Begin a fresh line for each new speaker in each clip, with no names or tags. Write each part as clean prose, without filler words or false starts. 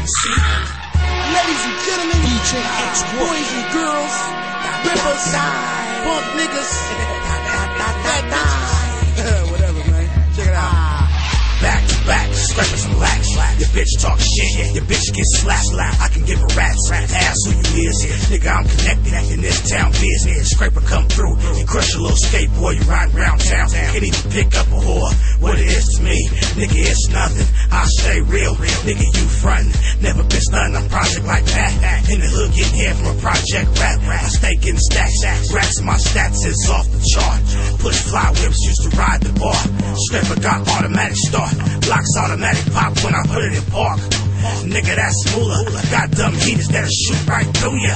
MC.
Ladies and gentlemen, DJ X, boys and girls, rippers, punk niggas, fat bitches, whatever, man. Check it out.
Back to back, scraping some lax. Your bitch talk shit, your bitch get slapped. I can give a rat's ass who you is. Nigga, I'm connected in this town business. Scraper come through and crush a little skateboard. You ride around town, can't even pick up a whore. What it is to me, nigga, it's nothing. I stay real, nigga, you frontin'. Never been stunning a project like that. In the hood, getting hair from a project rap. I stay getting stacks, racks in my stats is off the chart. Push fly whips, used to ride the bar. Scraper got automatic start. Blocks automatic pop when I put it in park. Nigga, that's smoother. Got dumb heaters that'll shoot right through ya.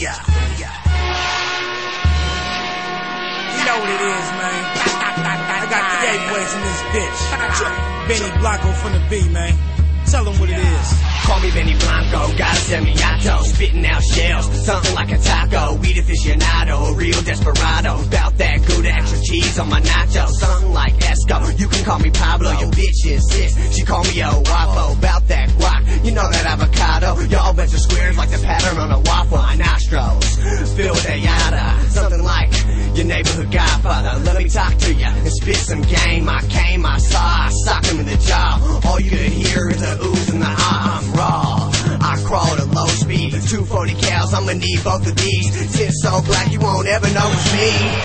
You know what it is, man. I got the A-boys in this bitch. Benny Blanco from the B, man. Tell them what it is.
Call me Benny Blanco, got a semi-auto, spitting out shells, something like a taco, weed aficionado, a real desperado, bout that Gouda, extra cheese on my nacho, something like Esco, you can call me Pablo, your bitch insists, she call me a waffle, bout that guac, you know that avocado, y'all bunch of squares like the pattern on a waffle, my nostrils, filled with a yada, something like your neighborhood godfather, let me talk to ya, and spit some game, I came, I saw, I socked him in the jaw, all you could hear is the oohs and the I'm raw. I crawl at low speed, 240 cals, I'ma need both of these. Skin so black you won't ever know it's me.